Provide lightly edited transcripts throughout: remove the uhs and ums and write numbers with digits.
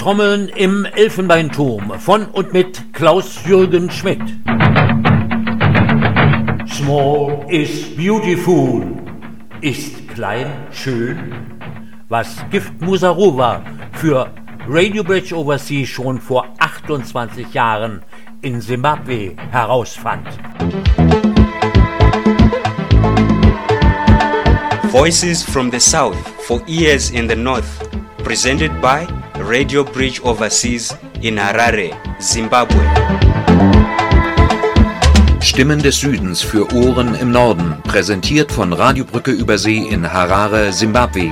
Trommeln im Elfenbeinturm von und mit Klaus-Jürgen Schmidt. Small is beautiful. Ist klein schön? Was Gift Musarowa für Radio Bridge Overseas schon vor 28 Jahren in Simbabwe herausfand. Voices from the South for ears in the North, presented by Radio Bridge Overseas in Harare, Zimbabwe. Stimmen des Südens für Ohren im Norden, präsentiert von Radio Brücke Übersee in Harare, Simbabwe.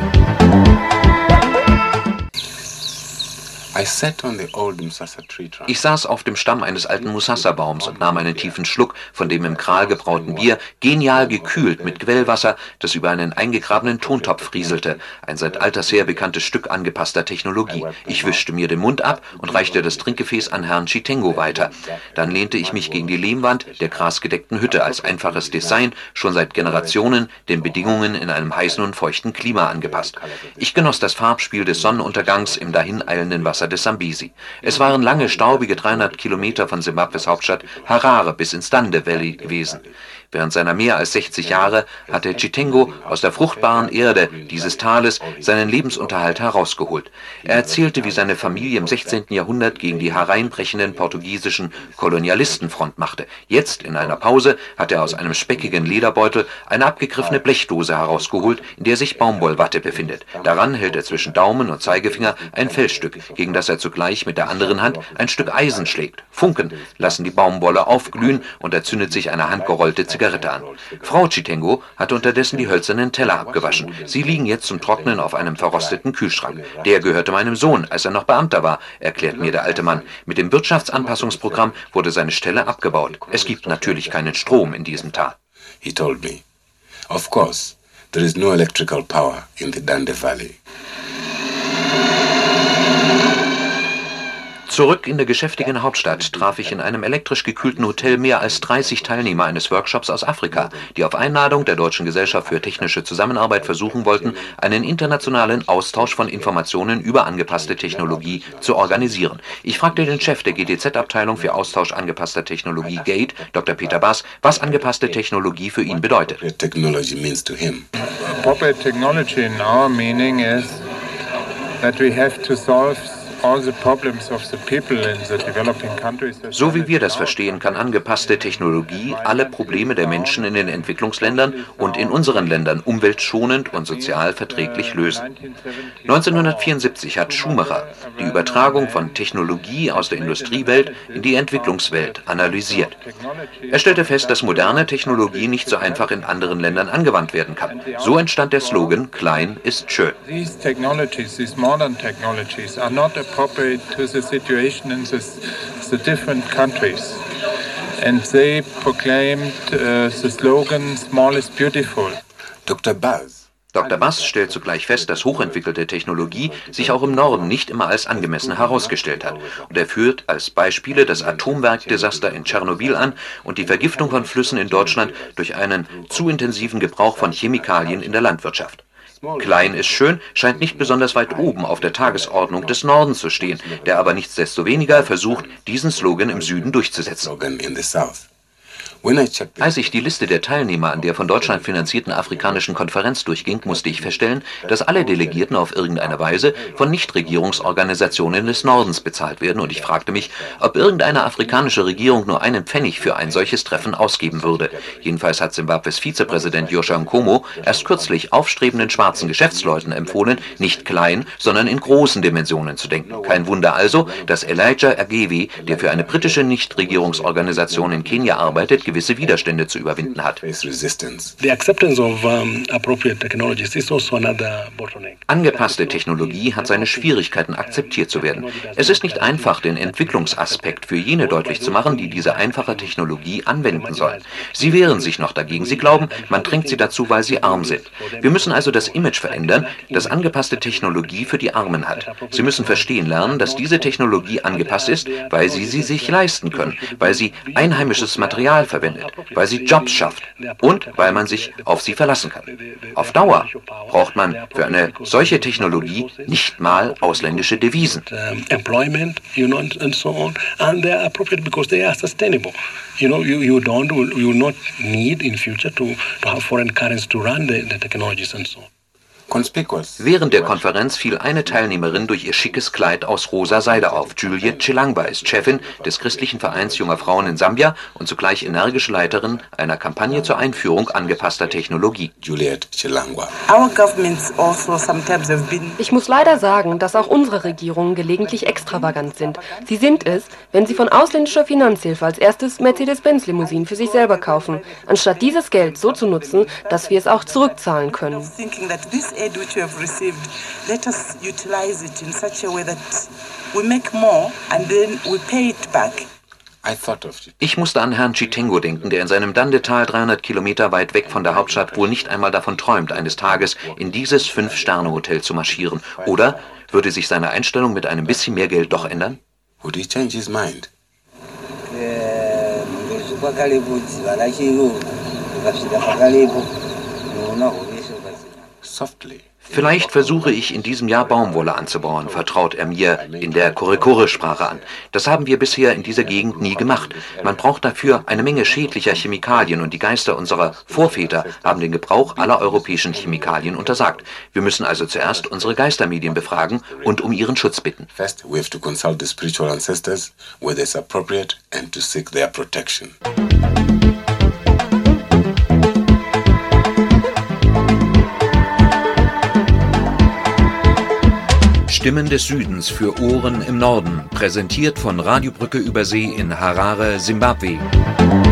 Ich saß auf dem Stamm eines alten Musasa-Baums und nahm einen tiefen Schluck von dem im Kral gebrauten Bier, genial gekühlt mit Quellwasser, das über einen eingegrabenen Tontopf rieselte, ein seit alters her bekanntes Stück angepasster Technologie. Ich wischte mir den Mund ab und reichte das Trinkgefäß an Herrn Chitengo weiter. Dann lehnte ich mich gegen die Lehmwand der grasgedeckten Hütte als einfaches Design, schon seit Generationen den Bedingungen in einem heißen und feuchten Klima angepasst. Ich genoss das Farbspiel des Sonnenuntergangs im dahineilenden Wasser des Sambesi. Es waren lange, staubige 300 Kilometer von Simbabwes Hauptstadt Harare bis ins Dande Valley gewesen. Während seiner mehr als 60 Jahre hatte Chitengo aus der fruchtbaren Erde dieses Tales seinen Lebensunterhalt herausgeholt. Er erzählte, wie seine Familie im 16. Jahrhundert gegen die hereinbrechenden portugiesischen Kolonialisten Front machte. Jetzt, in einer Pause, hat er aus einem speckigen Lederbeutel eine abgegriffene Blechdose herausgeholt, in der sich Baumwollwatte befindet. Daran hält er zwischen Daumen und Zeigefinger ein Fellstück, gegen das er zugleich mit der anderen Hand ein Stück Eisen schlägt. Funken lassen die Baumwolle aufglühen und er zündet sich eine handgerollte Zigarette an. Frau Chitengo hat unterdessen die hölzernen Teller abgewaschen. Sie liegen jetzt zum Trocknen auf einem verrosteten Kühlschrank. Der gehörte meinem Sohn, als er noch Beamter war, erklärt mir der alte Mann. Mit dem Wirtschaftsanpassungsprogramm wurde seine Stelle abgebaut. Es gibt natürlich keinen Strom in diesem Tal. He told me, of course, there is no electrical power in the Dande Valley. Zurück in der geschäftigen Hauptstadt traf ich in einem elektrisch gekühlten Hotel mehr als 30 Teilnehmer eines Workshops aus Afrika, die auf Einladung der Deutschen Gesellschaft für technische Zusammenarbeit versuchen wollten, einen internationalen Austausch von Informationen über angepasste Technologie zu organisieren. Ich fragte den Chef der GTZ-Abteilung für Austausch angepasster Technologie GATE, Dr. Peter Bass, was angepasste Technologie für ihn bedeutet. Appropriate technology in our meaning is that we have to solve so wie wir das verstehen, kann angepasste Technologie alle Probleme der Menschen in den Entwicklungsländern und in unseren Ländern umweltschonend und sozial verträglich lösen. 1974 hat Schumacher die Übertragung von Technologie aus der Industriewelt in die Entwicklungswelt analysiert. Er stellte fest, dass moderne Technologie nicht so einfach in anderen Ländern angewandt werden kann. So entstand der Slogan "Klein ist schön". Appropriate to the situation in the different countries. And they proclaimed the slogan, "Small is beautiful". Dr. Bass stellt zugleich fest, dass hochentwickelte Technologie sich auch im Norden nicht immer als angemessen herausgestellt hat. Und er führt als Beispiele das Atomwerkdesaster in Tschernobyl an und die Vergiftung von Flüssen in Deutschland durch einen zu intensiven Gebrauch von Chemikalien in der Landwirtschaft. Klein ist schön scheint nicht besonders weit oben auf der Tagesordnung des Nordens zu stehen, der aber nichtsdestoweniger versucht, diesen Slogan im Süden durchzusetzen. Als ich die Liste der Teilnehmer an der von Deutschland finanzierten afrikanischen Konferenz durchging, musste ich feststellen, dass alle Delegierten auf irgendeine Weise von Nichtregierungsorganisationen des Nordens bezahlt werden, und ich fragte mich, ob irgendeine afrikanische Regierung nur einen Pfennig für ein solches Treffen ausgeben würde. Jedenfalls hat Simbabwes Vizepräsident Joshua Nkomo erst kürzlich aufstrebenden schwarzen Geschäftsleuten empfohlen, nicht klein, sondern in großen Dimensionen zu denken. Kein Wunder also, dass Elijah Agevi, der für eine britische Nichtregierungsorganisation in Kenia arbeitet, gewisse Widerstände zu überwinden hat. Angepasste Technologie hat seine Schwierigkeiten, akzeptiert zu werden. Es ist nicht einfach, den Entwicklungsaspekt für jene deutlich zu machen, die diese einfache Technologie anwenden sollen. Sie wehren sich noch dagegen. Sie glauben, man drängt sie dazu, weil sie arm sind. Wir müssen also das Image verändern, das angepasste Technologie für die Armen hat. Sie müssen verstehen lernen, dass diese Technologie angepasst ist, weil sie sich leisten können, weil sie einheimisches Material verwenden, verwendet, weil sie Jobs schafft und weil man sich auf sie verlassen kann. Auf Dauer braucht man für eine solche Technologie nicht mal ausländische Devisen. Employment, and so on, and they are appropriate because they are sustainable. You will not need in future to have foreign currency to run the technologies and so on. Während der Konferenz fiel eine Teilnehmerin durch ihr schickes Kleid aus rosa Seide auf. Juliet Chilangwa ist Chefin des christlichen Vereins junger Frauen in Sambia und zugleich energische Leiterin einer Kampagne zur Einführung angepasster Technologie. Juliet Chilangwa. Ich muss leider sagen, dass auch unsere Regierungen gelegentlich extravagant sind. Sie sind es, wenn sie von ausländischer Finanzhilfe als erstes Mercedes-Benz-Limousinen für sich selber kaufen, anstatt dieses Geld so zu nutzen, dass wir es auch zurückzahlen können. Aid which we have received, let us utilize it in such a way that we make more and then we pay it back. Ich musste an Herrn Chitengo denken, der in seinem Dande-Tal 300 Kilometer weit weg von der Hauptstadt wohl nicht einmal davon träumt, eines Tages in dieses 5-Sterne-Hotel zu marschieren. Oder würde sich seine Einstellung mit einem bisschen mehr Geld doch ändern? Would he change his mind? Vielleicht versuche ich in diesem Jahr Baumwolle anzubauen, vertraut er mir in der Korekore-Sprache an. Das haben wir bisher in dieser Gegend nie gemacht. Man braucht dafür eine Menge schädlicher Chemikalien und die Geister unserer Vorväter haben den Gebrauch aller europäischen Chemikalien untersagt. Wir müssen also zuerst unsere Geistermedien befragen und um ihren Schutz bitten. First, we have to consult the spiritual ancestors, whether it's appropriate, and to seek their protection. Stimmen des Südens für Ohren im Norden, präsentiert von Radio Brücke über See in Harare, Simbabwe.